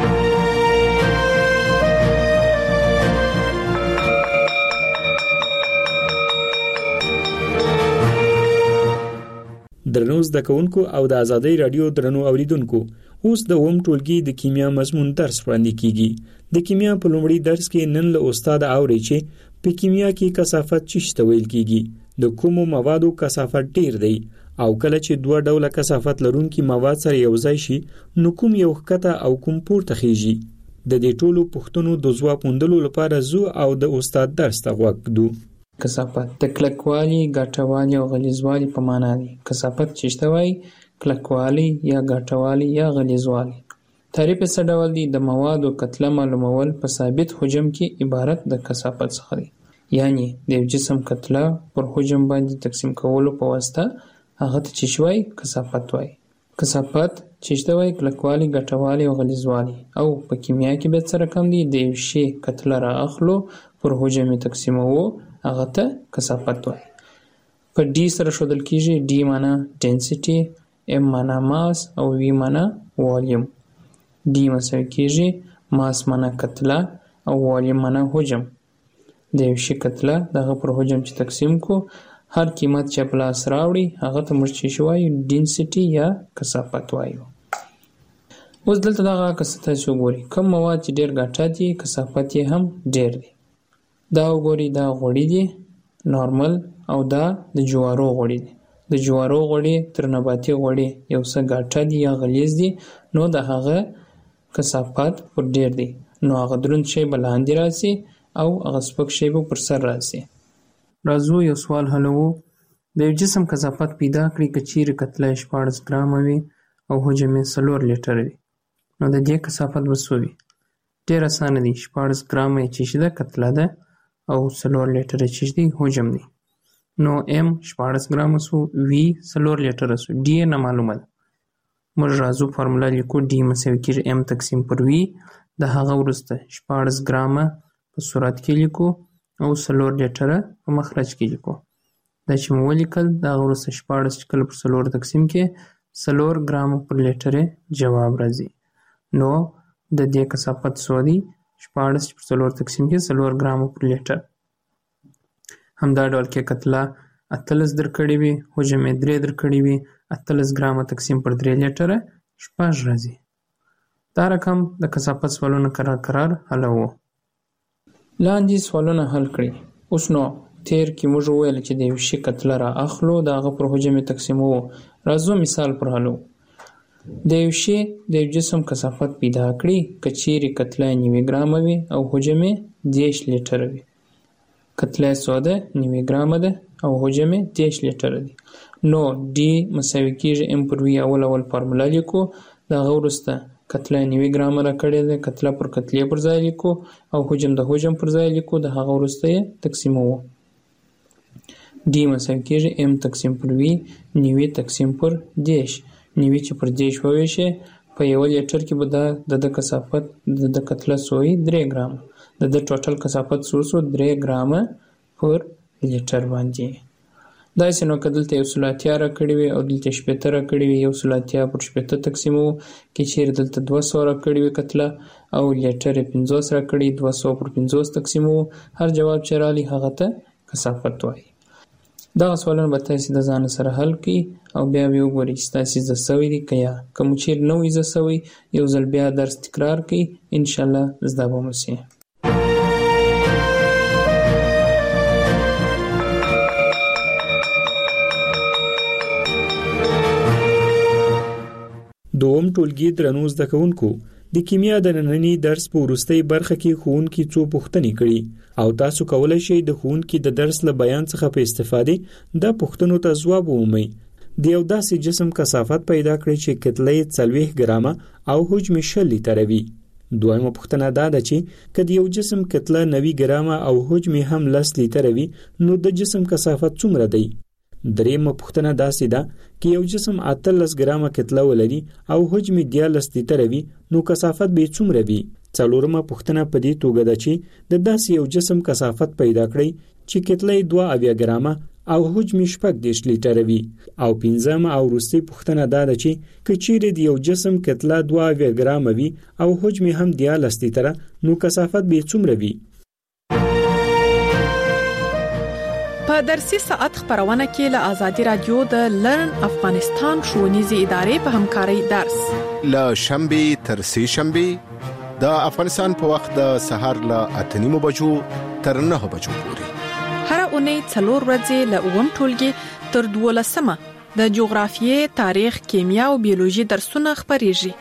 درنو زده کوونکو او د آزادۍ رادیو درنو اوریدونکو، اوس د 9 ټولګي د کیمیا مضمون درس وړاندې کیږي. د کیمیا په لومړي درس کې نن له استاد اوري چې په کیمیا کې کثافت څه ویل کیږي، د کومو موادو کثافت ډیر دی او کله چې دوه ډوله کثافت لرونکي مواد سره یو ځای شي نو کوم یو ښکته او کوم پورته خيږي. د دې ټولو پوښتنو د ځواب موندلو لپاره زو او د استاد درس ته غوږ ږدو. کثافت د کلکوالي، ګټوالي او غلیظوالي په معنا دی. کثافت څه وایي؟ کلکوالي یا ګټوالي یا غلیظوالي. تعریف یې څه ډول دی؟ د موادو کتله معلومول په ثابت حجم کې عبارت د کثافت څخه دی. یعنی د یو جسم کتله پر حجم باندې تقسیم کولو په واسطه هغه ته څه وایي؟ کثافت وایي. کثافت څه وایي؟ کلکوالي، ګټوالي او غلیظوالي. او په کیمیا کې به څه رقم دی؟ د یو شی کتله را اخلو پر حجم تقسیموو هغه ته کثافت وایي. په ډي سره ښودل کیږي. ډي معنا ډنسټي، ام معنا ماس او وی معنا والیوم. ډي مساوي کیږي ماس معنا کتله او والیوم معنا حجم. د یو شي کتله دغه پر حجم چې تقسیم کو هر قیمت چې په لاس راوړي هغه ته موږ چې وایو ډنسټي یا کثافت وایو. اوس دلته دغه کثافت وګورئ. کوم مواد چې ډیر ګټه دي کثافت یې هم ډیر دی. دا وګورئ، دا غوړي دي نارمل او دا د جوارو غوړي دي. د جوارو غوړي تر نباتي غوړي یو څه ګټه دي یا غلیظ دي، نو د هغه کثافت پر ډیر دی. نو هغه دروند شی به لاندې راسي او هغه سپک شی به پر سر راسي. راځو یو سوال حلوو. د یو جسم کثافت پیدا کړئ که چیرې کتله 14 ګرامه وي او حجم یې 4 لیټره وي، نو د دې کثافت به څه وي؟ ډېر اسانه دی. 14 ګرامه یې چې ده کتله ده او 4 لیټره چې دی حجم دی. نو ام 14 ګرامه سو، وی 4 لیټره سو، ډي نه معلومه ده. موږ راځو فارمولا لیکو. ډي مساوي کېږي ام تقسیم پر وی. د هغه وروسته 14 ګرامه په صورت کې لیکو او 4 لیټره په مخرج کې لیکو. دا چې مو ولیکل د هغه وروسته 14 چې کله پر 4 تقسیم کې 4 ګرامه پر لیټره جواب راځي. نو د دې کثافت څو دی؟ 14 پر 4 تقسیم کې 4 ګرامه پر لیټر. همدا ډول کې کتله 18 درکړې وي، حجم یې 3 درکړې وي، 18 ګرامه تقسیم پر 3 لیټره 6 راځي. دا رقم د کثافت سوالونه قرار حلوو. لاندې سوالونه حل کړئ. اوس نو تیر کې موږ وویل چې د یو شي کتله را اخلو د هغه پر حجم تقسیموو. راځو مثال پر حلو. د یو شي د یو جسم کثافت پیدا کړئ که چیرې کتله 9 ګرامه وي او حجم یې 10 لیټره وي. کتله څو ده؟ 9 ګرامه ده او حجم یې 10 لیټره دی. نو ډي مساوي کېږي ام پر وی. اول فارمولا لیکو. د هغه وروسته کتله 9 ګرامه راکړې ده، کتله پر کتلې پر ځای لیکو او حجم د حجم پر ځای لیکو. د هغه وروسته یې تقسیموو. ډي مساوي کېږي ام تقسیم پر وی 9 تقسیم پر 10. 9 چې پر 10 وویشي په یو لیټر کې به د کثافت د کتله سوی 3 ګرامه. د ټوټل کثافت سو 3 ګرامه پر لیټر باندې. داسې نو که دلته 180 راکړې وي او دلته 70 راکړې وي، 180 پر 70 تقسیموو. که چیرې دلته 200 راکړې وي کتله او لیټر 50 راکړي، 200 پر 50 تقسیموو. هر جواب چې رالی هغه ته کثافت وایي. دغه سوالونه به تاسې د ځان سره حل کړئ او بیا به وګورئ چې تاسې زده سوي دي که یا. که مو چیرې نه وي زده سوي یو ځل بیا درس تکرار کړئ، انشاءالله زده به مو سي. دوم ټولګي درنو زده کوونکو، د کیمیا د نننی درس په وروستۍ برخه کې ښوونکي څو پوښتنې کړي او تاسو کولی شئ د ښوونکي د درس له بیان څخه په استفادې د پوښتنو ته ځواب ومومئ. د یو داسې جسم کثافت پیدا کړئ چې کتله یې 40 ګرامه او حجم 20 لیتره وي. دویمه پوښتنه دا ده چې که د یو جسم کتله 90 ګرامه او حجم هم 10 لیتره وي نو د جسم کثافت څومره دی؟ دریمه پوښتنه داسې ده چې یو جسم 18 ګرامه کتله ولري او حجم 13 لیتره وي نو کثافت به څومره وي؟ څلورمه پوښتنه په دې توګه ده چې د داسې یو جسم کثافت پیدا کړئ چې کتله 2 ګرامه او حجم 18 لیتره وي. او پنځمه او وروستۍ پوښتنه دا ده چې که چیرې د یو جسم کتله 2 ګرامه وي او حجم هم 13 لیتره نو کثافت به څومره وي؟ په درسي ساعت خبرونه کې له آزادي رادیو د لرن افغانستان ښوونیزې ادارې په همکارۍ درس له شنبه تر سه شنبه د افغانستان په وخت د سحر له 8:30 بجو تر 9 بجو پورې هر اونۍ 4 ورځې له 9 ټولګي تر 12 د جغرافیې، تاریخ، کیمیا او بیولوژي درسونه خبريږي.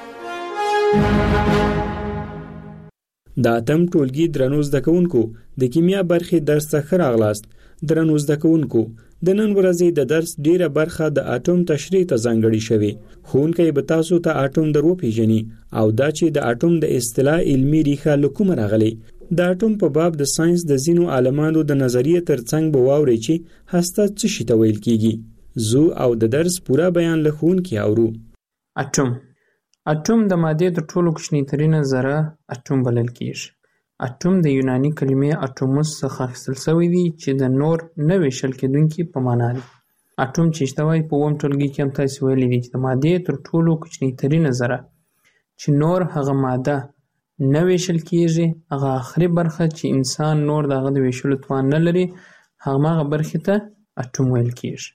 د اتم ټولګي درنو زده کوونکو د کیمیا برخې درس څخه راغلاست. درنو زده کوونکو د نن ورځې د درس ډیره برخه د اټوم تشریح ته ځانګړې شوې. ښوونکی به تاسو ته اټوم درو پیژني او دا چې د اټوم د اصطلاح علمي ریښه له کومه راغلي. د اټوم په باب د ساينس د زینو عالمانو د نظریې ترڅنګ به واوري چې هسته څه شي ته ویل کیږي. زو او د درس پورا بیان له ښوونکي اورو. اټوم د مادې د ټولو کوچنی ترینه ذره اټوم بلل کیږي. اټوم د یوناني کلمې اټوموس څخه اخیستل شوی دی چې د نور نه ویشل کېدونکي په معنا دی. اټوم چې اشتوای په اووم ټولګي کې هم تاسو ویلي دي چې د مادې تر ټولو کوچنی ترینه ذره چې نور هغه ماده نه ویشل کیږي، هغه اخري برخه چې انسان نور دغه د ویشلو توان نه لري، هغه برخه ته اټوم ویل کیږي.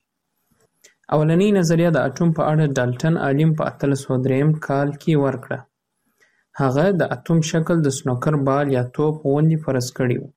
اولنی نظریه د اټوم په اړه ډالټن عالم په 1803 کال کې ورکړه. هغه د اټوم شکل د سنوکر بال یا توپ غوندې فرض کړی و.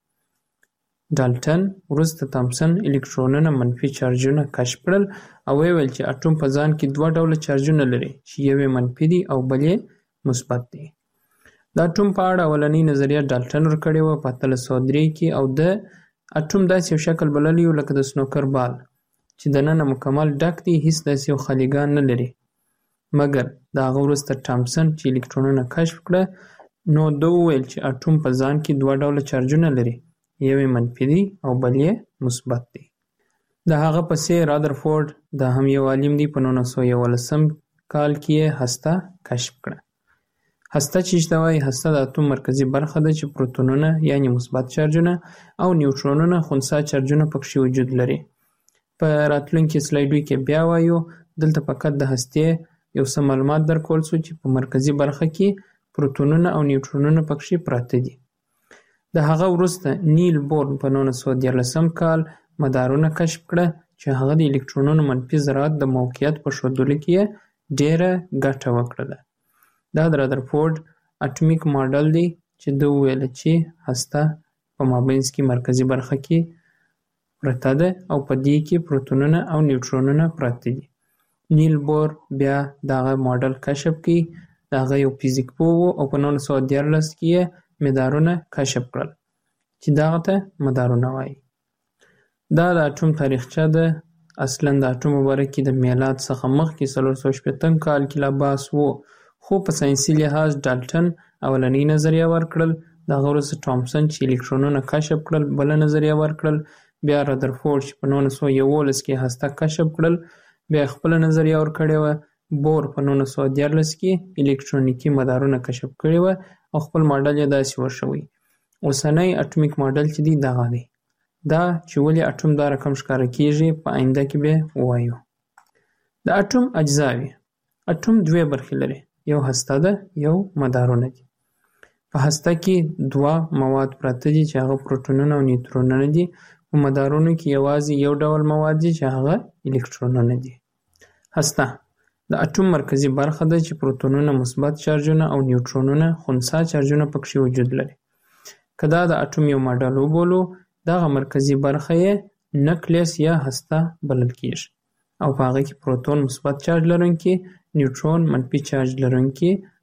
ډالټن وروسته تامسن الکترونونه منفي چارجونه کشف کړل او ویل چې اټوم په ځان کې 2 ډوله چارجونه لري چې یو منفي دي او بل مثبت دي. د اټوم په اړه اولنی نظریه ډالټن ورکړی و په 1803 کې او د اټوم داسې یو شکل بللی و لکه د سنوکر بال چې دننه مکمل ډک دی، هیڅ داسې یو خالیګان نه لري. مګر د هغه وروسته تامسن چې الکترونونه کشف کړه نو دوی وویل چې اټوم په ځان کې 2 ډوله چارجونه لري، یو منفي دی او بل مثبت دی. د هغه پسې رادرفورد د هم یو عالم دی په 1911 کال کې هسته کشف کړه. هسته چې اشتوای هسته د اټوم مرکزی برخه ده چې پروتونونه یعنی مثبت چارجونه او نیوټرونونه خنثی چارجونه پکې وجود لري. په راتلونکي سلایډو کې بیا وایو. دلته فقط د هستې یو څه معلومات درکول شو چې په مرکزی برخه کې پروتونونه او نیوټرونونه پکې پراته دي. د هغه وروسته نیل بور په 1913 کال مدارونه کشف کړه چې هغه د الکترونونو منفي ذرات د موقعیت په ښودلو کې ډیره ګټه وکړه. دا د رادرفورد اټومیک ماډل دی چې دوی ویل چې هسته په مابینځ کې مرکزی برخه کې پرته ده او په دې کې پروتونونه او نیوټرونونه پراته دي. نیل بور بیا دغه ماډل کشف کړي. دغه یو فزیک پوه او په 1913 کې مدارونه کشف کړل چې دغه ته مدارونه وایي. دا د اټوم تاریخچه ده. اصلا د اټوم باره کې د میلاد څخه مخکې 450 کال کې لا بحث وو، خو په ساینسي لحاظ ډالټن اولنی نظریه ورکړل. دغه وروسته تامسن چې الکترونونه کشف کړل بل نظریه ورکړل. بیا رادرفورد چې په 1911 کې هسته کشف کړل بیا خپل نظریه ورکړې و. بور په 1913 کې الکترونیکی مدارونه کشف کړي و او خپل ماډل یې داسې ورشوي. اوسنی اټومیک ماډل چې دی دغه دی. دا چې ولې اټوم دا رقم ښکاره کیږي په آینده کې به وایو. د اټوم اجزاوي. اټوم 2 برخې لري، یو هسته ده یو مدارونه دي. په هسته کې 2 مواد پراته دي چې هغه پروتونونه او نیوټرونونه دي. په مدارونو کې یوازې یو ډول مواد دي چې هغه الکترونونه دي. هسته د اټوم مرکزی برخه ده چې پروتونونه مثبت چارجونه او نیوټرونونه خنثی چارجونه پکې وجود لري. که دا د اټوم یو ماډل وبولو دغه مرکزی برخه یې نکلیس یا هسته بلل کیږي او په هغه کې پروتون مثبت چارج لرونکي، نیوټرون منفي چارج لرونکي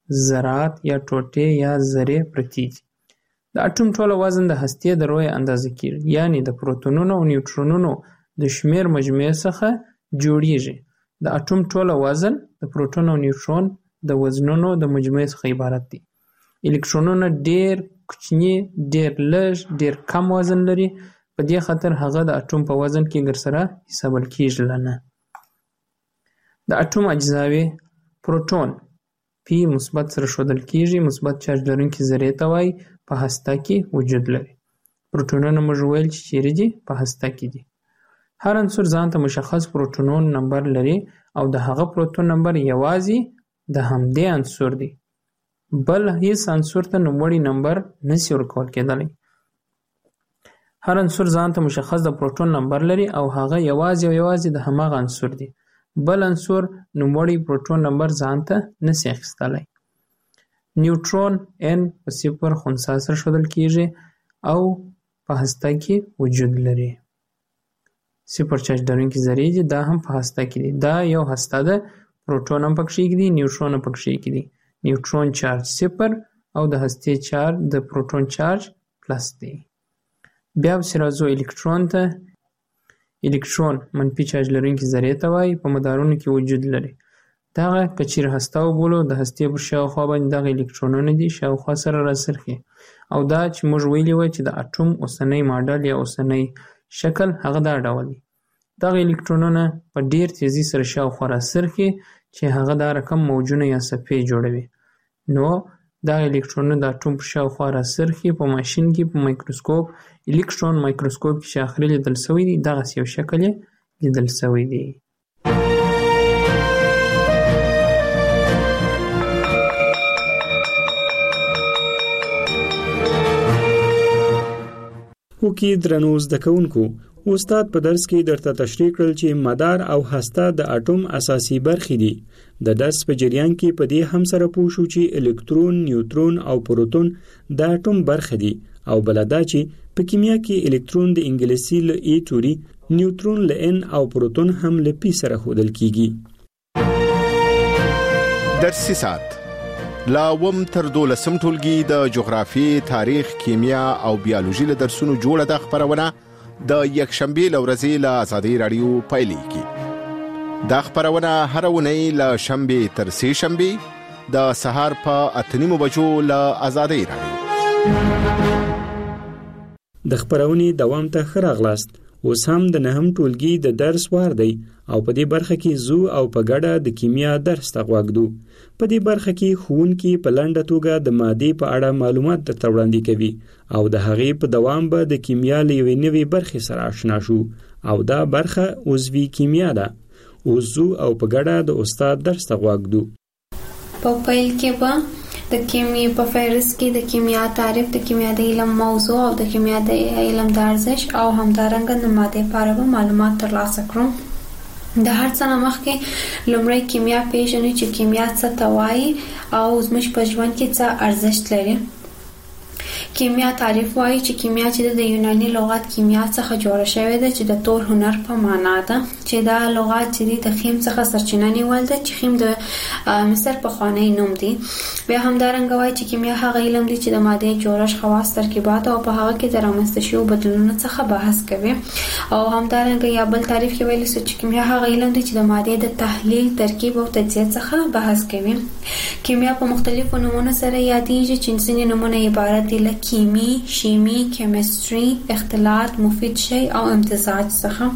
ذرات یا ټوټې یا ذرې پرتې دي. د اټوم ټوله وزن د هستې د رویه اندازه کېږي، یعنی د پروتونونو او نیوټرونونو د شمیر مجموعې څخه جوړیږي. د اټوم ټوله وزن د پروتون او نیوټرون د وزنونو د مجموعې څخه عبارت دی. الکترونونه ډیر کوچني، ډیر لږ، ډیر کم وزن لري، په دې خاطر هغه د اټوم په وزن کې ګرسره حسابل کېږي نه. د اټوم اجزاوي پروتون پی مثبت سره ښودل کېږي، مثبت چارج لرونکي ذرې ته وایي، په هسته کې وجود لري. پروتونونه موږ ویل چې چیرې دي؟ په هسته کې دي. هر عنصر ځان ته مشخص پروتونون نمبر لري او د هغه پروتون نمبر یوازې د همدې عنصر دی، بل هیڅ عنصر ته نوموړی نمبر نشي ورکول کېدلی. هر عنصر ځان ته مشخص د پروتون نمبر لري او هغه یوازې د هماغه عنصر دی، بل عنصر نوموړی پروتون نمبر ځان ته نشي اخیستلی. نیوټرون n په 0 خنثی سره ښودل کېږي او په هسته کې وجود لري. 0 چارج لرونکي ذرې دي، دا هم په هسته کې دي. دا یو هسته ده، پروتون هم پکښې دي، نیوټرون هم پکښې دي. نیوټرون چارج 0 او د هستې چارج د پروتون چارج پلس دی. بیا پسې راځو الکترون ته. الکترون منفي چارج لرونکي ذرې ته وایي، په مدارونو کې وجود لري. دغه که چیرې هسته وبولو، د هستې پر شاوخوا باندې دغه الکترونونه دي شاوخوا سره راڅرخي، او دا چې موږ ویلي وای چې د اټوم اوسنی ماډل یا اوسنی شکل هغه دا ډول دی. دغه الکترونونه په ډیر تیزی سره شاوخوا راڅرخي چې هغه دا رقم موجونه یا صفحې جوړوي. نو دغه الکترونونه د اټوم پر شاوخوا راڅرخي. په ماشین کې په مایکروسکوپ، الکترون مایکروسکوپ کې چې اخري لیدل شوی دی، دغسې یو شکل یې لیدل شوی دی. وکي درنو زده کوونکو، استاد په درس کې درته تشریح کړل چې مدار او هسته د اټوم اساسي برخې دي. د درس په جریان کې په دې هم سره پوه شو چې الکترون، نیوټرون او پروتون د اټوم برخې دي، او بلدا چې په کیمیا کې الکترون د انګلیسي له ای توري، نیوټرون له ان او پروتون هم له پی سره ښودل کیږي. درسي ساعت لا وم تر 12 ټولګي د جغرافي، تاریخ، کیمیا او بیولوژي له درسونو جوړه د خبرونه د یکشنبه لورځي له آزادۍ رادیو پایلیږي. دا خبرونه هر ونی له شنبه تر سه شنبه د سهار په 8:30 بجو له آزادۍ رادیو. د خبرونې دوام ته خراغلاست. اوس هم د نهم ټولګي د درس وار دی او په دې برخه کې زو او په ګډه د کیمیا درس تغوږدو. په دې برخه کې ښوونکي په لنډه توګه د مادې په اړه معلومات درته وړاندې کوي او د هغې په دوام به د کیمیا له یوې نوې برخې سره آشنا شو او دا برخه عضوي کیمیا ده. اوس زو او په ګډه د استاد درس تغوږدو. په پیل کې به د کیمیا په فهرست کې د کیمیا تعریف، د کیمیا د علم موضوع او د کیمیا د علم د ارزښت او همدارنګه د مادې په اړه معلومات ترلاسه کړو. د هر څه نه مخکې لومړی کیمیا پیژنو چې کیمیا څه ته وایي او زموږ په ژوند کې څه ارزښت لري. کیمیا تعریف وایي چې کیمیا چې د یوناني لغت کیمیا څخه جوړه شوې ده چې د تور هنر په معنا ده، چې دا لغت چې د خیم څخه سرچینه نیول ده چې خیم د مصر پخوانی نوم دی. بیا همدارنګه وایي چې کیمیا هغه علم دی چې د مادې جوړښت، خواص، ترکیبات او په هغه کې د رامنځته شویو بدلونونو څخه بحث کوي. او همدارنګه یا بل تعریف کې ویل شوی چې کیمیا هغه علم دی چې د مادې د تحلیل، ترکیب او تجزیه څخه بحث کوي. کیمیا په مختلفو نومونو سره یادېږي چې ځینې نومونه عبارت دي له کیمی، شیمی، کیمستري، اختلاط، مفید شی او امتزاج څخه.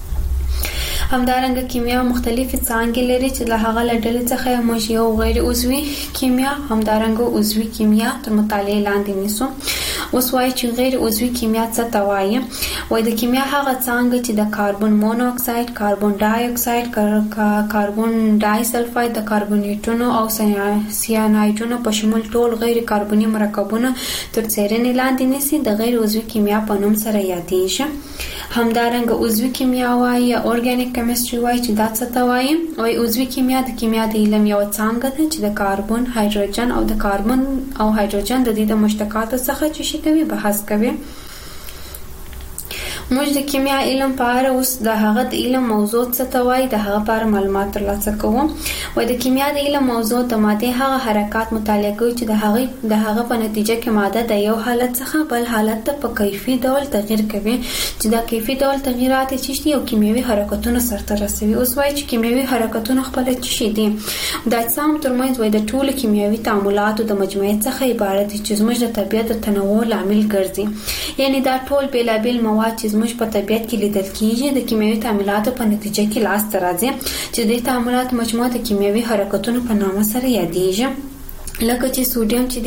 همدارنګه کیمیا مختلفې څانګې لري چې له هغه له ډلې څخه موږ یو غیر عضوي کیمیا، همدارنګه عضوي کیمیا تر مطالعې لاندې نیسو. اوس وایي چې غیر عضوي کیمیا څه ته وایي؟ وایي د کیمیا هغه څانګه چې د کاربن مونو اکساید، کاربن ډای اکساید، کاربن ډای سلفاید، د کاربونیټونو او سیانایډونو په شمول ټول غیر کاربني مرکبونه تر څیړنې لاندې نیسي، د غیر عضوي کیمیا په نوم سره یادېږي. همدارنګه عضوي کیمیا وایي یا اورګانیک کیمستري وایي چې دا څه ته وایي؟ وایي عضوي کیمیا د کیمیا د علم یو څانګه ده چې د کاربن، هایدروجن او د کاربن او هایدروجن د دې د مشتقاتو څخه چې شي کوي بحث کوي. موږ د کیمیا علم په اړه اوس د هغه د علم موضوع څه ته وایي د هغه په اړه معلومات ترلاسه کوو. و د کیمیا د علم موضوع د ماده هغه حرکات مطالعه کوي چې د هغه په نتیجه کې ماده د یو حالت څخه بل حالت ته په کیفي ډول تغییر کوي چې دا کیفي ډول تغیرات چې یو کیمیاوي حرکتونه سرته رسوي. اوس وایي چې کیمیاوي حرکتونه خپل څه دي. د اجسام ترمنځ وایي د ټولو کیمیاوي تعاملاتو د مجموعې څخه عبارت دي چې زموږ د طبیعت د تنوع لامل ګرځي. یعنی دا ټول بیلابیل مواد چې زموږ په طبیعت کې لیدل کیږي د کیمیاوي تعاملاتو په نتیجه کې لاس ته راځي چې د تعاملات مجموعه د کیمیاوي حرکتونو په نامه سره یادېږي. لکه چې سوډیم چې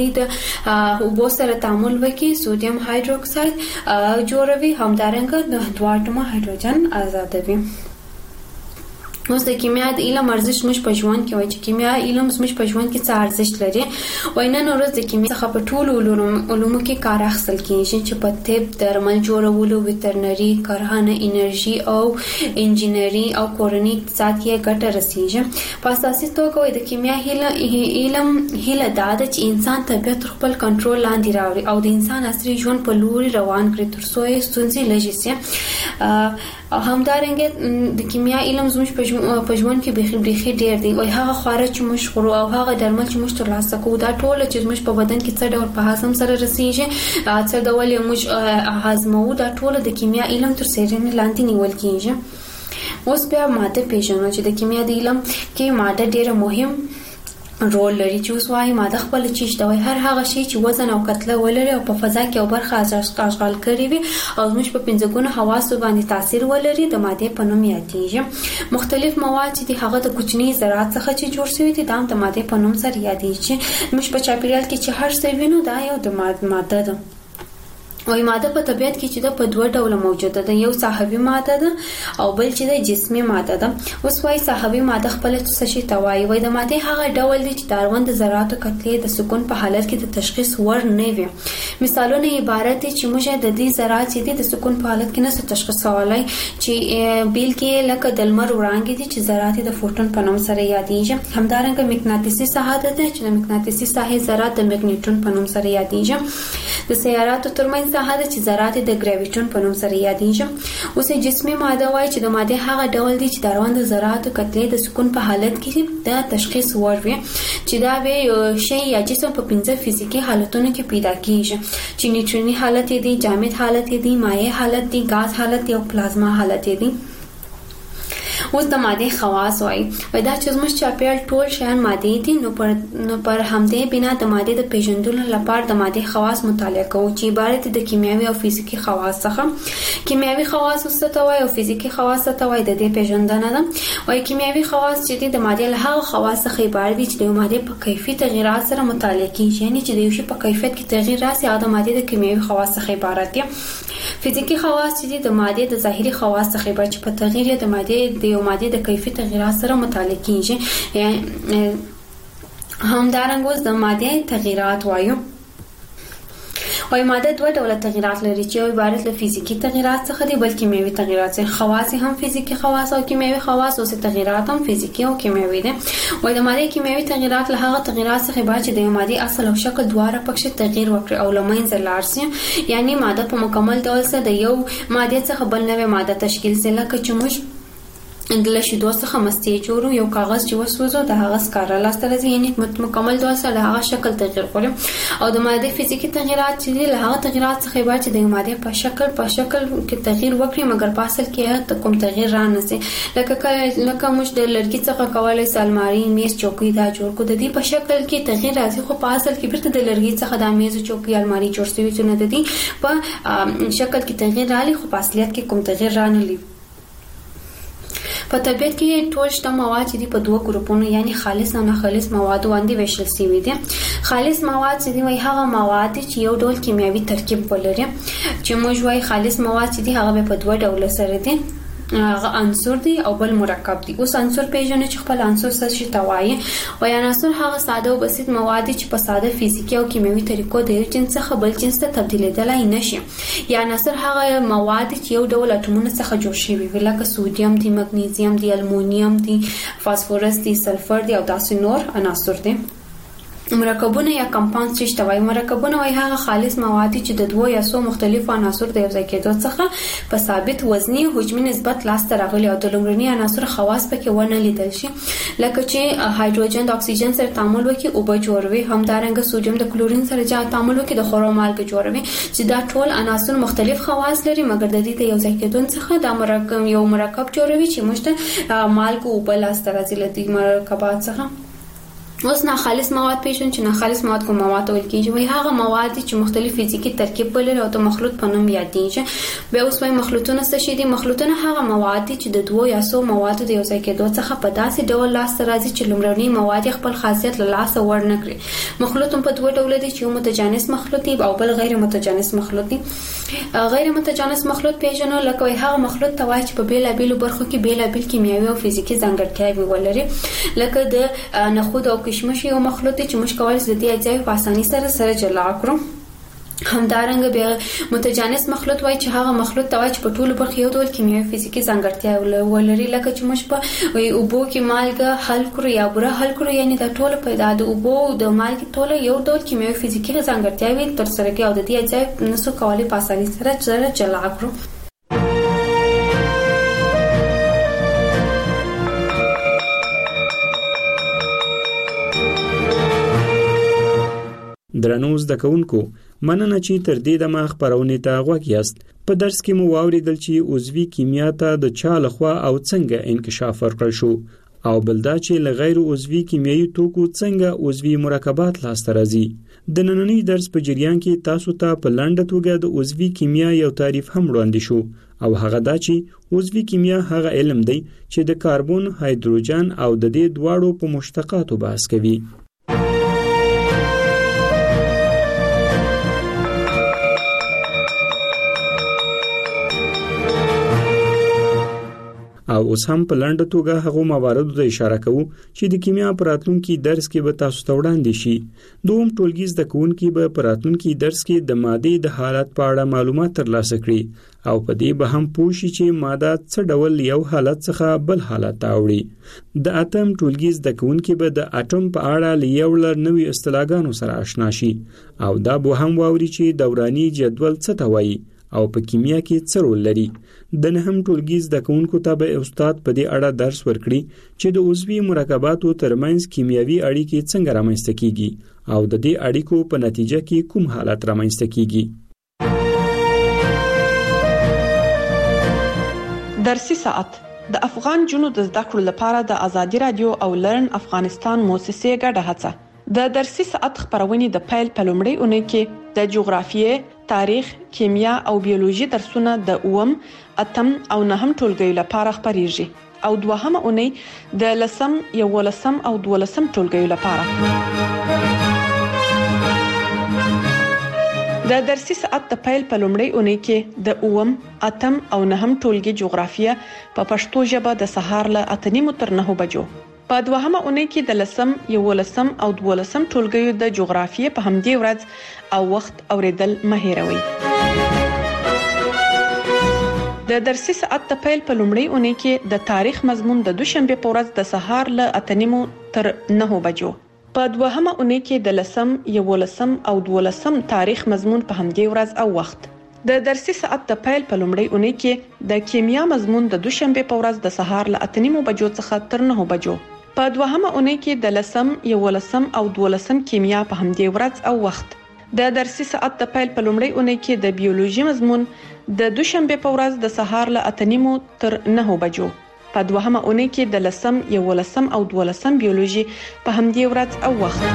د اوبو سره تعامل وکړي سوډیم هایدروکساید جوړوي، همدارنګه د دوه اتومه هایدروجن آزادوي. اوس د کیمیا د علم ارزښت موږ په ژوند کې وایي چې کیمیا علم موږ په ژوند کې څه ارزښت لري. وای نن ورځ د کیمیا څخه په ټولو علومو کې کار اخیستل کیږي چې په طب، درمل جوړولو، ویترنري، کرهڼه، انرژي او انجینری او کورنۍ اقتصاد کې ګټه رسیږي. په اساسي توګه وای د کیمیا علم هله دا ده چې انسان طبیعت خپل کنټرول لاندې راوړي او د انسان عصري ژوند په لوري روان کړي ترڅو یې ستونزې لږې شي. همدارنګه د کیمیا علم زموږ په ژوند کې بيخي ډېر دی. وای هغه خواړه چې موږ خورو او هغه درمل چې موږ ترلاسه کوو دا ټول چې موږ په بدن کې څه ډول په هضم سره رسیږي، څه ډول موږ هضمو، دا ټول د کیمیا علم تر څیړنې لاندې نیول کیږي. اوس بیا ماده پیژنو چې د کیمیا د علم کې ماده ډېر مهم رول لري. چې اوس وايي ماده خپل چیش دا وای هر هغه شی چې وزن او کتله ولري او په فضا کې او برخه اشغال کړي وي او موږ په پنځګونو حواسو باندې تاثیر ولري د ماده په نوم یادېږي. مختلف مواد چې هغه د کوچني ذرات څخه چې جوړ شوی دي دا د ماده په نوم سره یادېږي. موږ په چاپیریال کې چې هر څه وینو دا یو د ماده ده. وای ماده په طبیعت کې چې د په دوه ډول موجوده ده، یو ساحوي ماده ده او بل چې د جسمي ماده ده. اوس وای ساحوي ماده خپل څه شي توای وای د ماده هغه ډول دي چې د اړوند ذراتو کتلې د سکون په حالت کې د تشخیص ور نه وي. مثالونه عبارت دي چې موږ د دې ذرات چې د سکون په حالت کې نه تشخیصولای چې بیل کې لکه د لمر وړانګې دي چې ذرات د فوټون په نوم سره یادېږي. همدارنګه مغناطیسي ساحه ده چې د مغناطیسي ساحې ذرات د مګنیټون په نوم سره یادېږي. د سیاراتو ترمنځ ساحه ده چې ذرات د ګراویټون په نوم سره یادېږي. اوس جسمي ماده وایي چې د ماده هغه ډول دي چې د اړوند ذراتو کتلې د سکون په حالت کې د تشخیص ور وي چې دا به شی یا جسم په 5 فزیکي حالتونو کې پیدا کیږي چې نیوټروني حالت دي، جامد حالت دي، مایع حالت دي، غاز حالت دي او پلازما حالت دي. اوس د ماده خواص وایي دا چې موږ چاپیریال ټول شیان ماده دي نو پر همدې بنا د ماده د پیژندلو لپاره د ماده خواص مطالعه کوو چې عبارت د کیمیاوي او فزیکي خواص څخه. کیمیاوي خواص څه ته وایي او فزیکي خواص څه ته وایي د دې پیژندنه ده. وایي کیمیاوي خواص چې د ماده له هغه خواص څخه عبارت دي چې د ماده په کیفیت تغیرات سره مطالعه کیږي، یعنی چې د یو شی په کیفیت کې تغییر راسي هغه د ماده د کیمیاوي خواص څخه عبارت دي. فزیکي خواص چې د ماده د ظاهري خواص څخه عبارت چې په تغییر د ماده د کیفیت تغیرات سره مطالعه کیږي. همدارنګه د ماده تغیرات وایو. وای ماده دوه ډول تغیرات لري چې یو عبارت له فزیکی تغیرات څخه دي بل کیمیاوي تغیرات څخه. خواص هم فزیکی خواص او کیمیاوي خواص او تغیرات هم فزیکی او کیمیاوي دي. وای د ماده کیمیاوي تغیرات له هغه تغیرات څخه عبارت چې د ماده اصل او شکل دواړه پکې تغییر وکړي او لمنځه لاړ شي، یعنی ماده په مکمل ډول سره د یو ماده څخه بل نوې ماده تشکیل سي. لکه چې موږ د شیدو څخه مستې جوړو، یو کاغذ چې وسوځو د هغه سکاره لاسته راځي، یعنی مکمل ډول سره هغه شکل تغییر کوي. او د ماده فزیکی تغیرات چې له هغه تغیرات څخه عبارت د ماده په شکل کې تغییر وکړي مګر په اصل کې کوم تغییر را نه سي. لکه موږ د لرګي څخه کولای سو الماری، میز، چوکۍ دا جوړ کو، د دې په شکل کې تغییر راځي خو په اصل کې بیرته د لرګي څخه د میز، چوکۍ، الماری جوړ شوی چې نه د دې په شکل کې تغییر راځي خو په اصلیت کې کوم تغییر را نه لري. په طبیعت کې ټول شته مواد چې په دوه ګروپونو یعنی خالص او ناخالص مواد باندې ویشل شوي دي. خالص مواد چې دی هغه مواد چې یو ډول کیمیاوي ترکیب ولري، چې موږ وايي خالص مواد چې دی هغه په دوه ډول سره دي، هغه عنصر دی او بل مرکب دی. اوس عنصر پیژنې چې خپل عنصر څه شي توایي او عنصر هغه ساده او بسيط مواد چې په ساده فزیکی او کیمیاوي طریقو د یو جنس څخه بل جنس ته تبدیلېدلای نشي. یا عنصر هغه مواد چې یو ډول اټومونو څخه جوړ شوي وي، لکه سوډیم دی، مګنیزیم دی، المونیم دی، فاسفورس دی، سلفر دی او داسې نور عناصر دي. مرکبونه یا کمپاوند څه شته وای. مرکبونه وای هغه خالص مواد چې د دوه یا څو مختلفو عناصر د یو ځای کېدو څخه په ثابت وزني حجمي نسبت لاسته راغلي او د لومړني عناصر خواص پکې ونه لیدل شي، لکه چې هایدروجن د اکسیجن سره تعامل وکړي او به جوړوي، همدارنګه سوډیم د کلورین سره تعامل وکړي د خورو مالګه جوړوي، چې دا ټول عناصر مختلف خواص لري مګر د دې د یو ځای کېدو څخه دا مرکب جوړوي چې موږ ته مالګه او بل لاسته راځي له دې مرکبات څخه. اوس نه خالص مواد پیژن چې نه خالص مواد کوم مواد ویل کیږي، وای هغه مواد چې مختلف فزیکی ترکیب ولري او د مخلوط په نوم یادېږي. به اوس وای مخلوطونه څه شي دي؟ مخلوطونه هغه مواد چې د دوه یا څو موادو د یو ځای کېدو څخه په داسې ډول لاسته راځي چې لومړني مواد خپل خاصیت له لاسه ور نه کړي. مخلوط په دوه ډول دي چې یو متجانس مخلوط دی او بل غیر متجانس مخلوط دی. غیر متجانس مخلوط پیژنو لکه وای هغه مخلوط ته وای چې په بیلابیلو برخو کې بیلابیل کیمیاوي او فزیکی ځانګړتیاوې ولري، لکه د نخود او کشمش یو مخلوط دی چې موږ کولی شو د دې اجزاوې په اسانۍ سره جلا کړو. همدارنګه بیا متجانس مخلوط وای چې هغه مخلوط ته وای چې په ټولو برخو یو ډول کیمیاوي فزیکی ځانګړتیا ولري، لکه چې موږ په اوبو کې مالګه حل کړو یا بوره حل کړو، یعنی دا ټول پیدا د اوبو د مالګې ټول یو ډول کیمیاوي فزیکی ځانګړتیاوې تر سره کوي او د دې اجزاوې نسو کولی په اسانۍ سره جلا کړو. درنو زده کوونکو، مننه چې تر دې دمه خپرونې ته غوږ یاست. په درس کې مو واوریدل چې عضوي کیمیا ته د چا لخوا او څنګه انکشاف ورکړل شو، او بل دا چې له غیر عضوي کیمیاوي توکو څنګه عضوي مرکبات لاسته راځي. د نننۍ درس په جریان کې تاسو ته په لنډه توګه د عضوي کیمیا یو تعریف هم وړاندې شو، او هغه دا چې عضوي کیمیا هغه علم دی چې د کاربن، هایدروجن او د دې دواړو په مشتقاتو بحث کوي. او اوس هم په لنډه توګه هغه مواردو ته اشاره کوو چې د کیمیا په راتلونکي درس کې به تاسو ته وړاندې شي. دوم ټولګي زده کوونکي به په راتلونکي درس کې د مادې د حالت په اړه معلومات ترلاسه کړي او په دې به هم پوه شي چې ماده څه ډول یو حالت څخه بل حالت ته وړي. د اتم ټولګي زده کوونکي به د اټوم په اړه له یو لړ نوې اصطلاحګانو سره آشنا شي او دا به هم واوري چې دوراني جدول څه ته وایي او په کیمیا کې څه رول لري. د نهم ټولګي زده کوونکو ته به استاد په دې اړه درس ورکړي چې د عضوي مرکباتو ترمنځ کیمیاوي اړیکې څنګه رامنځته کیږي او د دې اړیکو په نتیجه کې کوم حالت رامنځته کیږي. درسي ساعت د افغان جنو د زده کړو لپاره د ازادي رادیو او لرن افغانستان موسسې ګډه هڅه. د درسي ساعت خبرونه د پیل په لومړۍ اونۍ کې د جغرافیې، تاریخ، کیمیا او بیولوژي درسونه د 8م، 8م او 9م ټولګیو لپاره خبريږي او دوهمه اونۍ د 10م، 11م او 12م ټولګیو لپاره. د درسي ساعت د پیل په لومړۍ اونۍ کې د 8م، 8م او 9م ټولګي جغرافیه په پښتو ژبه د سهار له 8:30 تر 9 بجو. په دوهمه اونۍ کې د 10م، 11م او 12م ټولګیو د جغرافیې په همدې ورځ او وخت اوریدل مه هېروئ. د درسي ساعت د پیل په لومړۍ اونۍ کې د تاریخ مضمون د دوشنبه په ورځ د سهار له 8:30 تر 9 بجو. په دوهمه اونۍ کې د 10م، 11م او 12م تاریخ مضمون په همدې ورځ او وخت. د درسي ساعت د پیل په لومړۍ اونۍ کې د کیمیا مضمون د دوشنبه په ورځ د سهار له 8:30 بجو څخه تر 9 بجو. په دوهمه اونۍ کې د 10م، 11م او 12م کیمیا په همدې ورځ او وخت. د درسي ساعت د پیل په لومړۍ اونۍ کې د بیولوژي مضمون د دوشنبه په ورځ د سهار له 8:30 تر 9 بجو. په دوهمه اونۍ کې د 10م، 11م او 12م بیولوژي په همدې ورځ او وخت.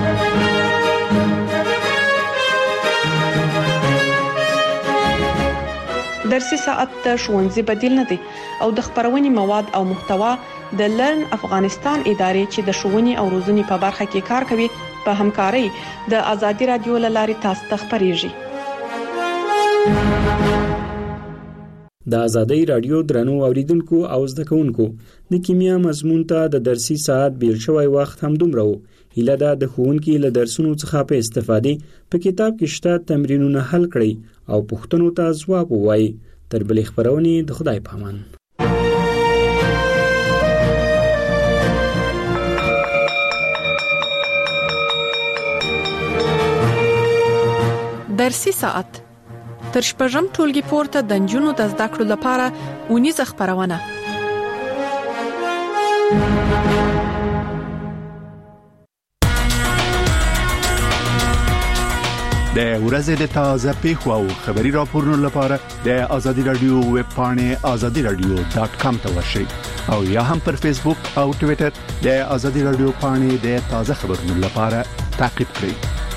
درسي ساعت د ښوونځي بدیل نه دی او د خبرونې مواد او محتوا د لرن افغانستان ادارې چې د ښوونې او روزنې په برخه کې کار کوي په همکارۍ د ازادي رادیو لارې تاسو ته خبريږي. د ازادي رادیو درنو اوریدونکو او زده کوونکو، د کیمیا مضمون ته د درسي ساعت بیل شوی وخت هم دومره وو. هیله ده د ښوونکي له درسونو څخه په استفادې په کتاب کې شته تمرینونه حل کړئ او پوښتنو ته ځواب ووایئ. تر بلې خبرونې د خدای په امان. درسي ساعت تر شپږم ټولګي پورته د نجونو د زده کړو لپاره اونیزه خبرونه. د ورځې د تازه پیښو او خبري راپورونو لپاره د آزادي رادیو ویب پاڼې azadiradio.com ته ورشئ او یا هم پر فیسبوک او ټوئیټر د آزادي رادیو پاڼې د تازه خبرونو لپاره تعقیب کړئ.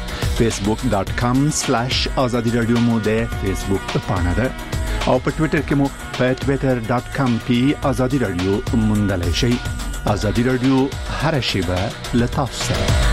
facebook.com/azadiradio مو د فیسبوک پاڼه ده او په ټوئیټر کې مو په twitter.com/azadiradio موندلای شئ. آزادي رادیو هر شیبه له تاسو سره.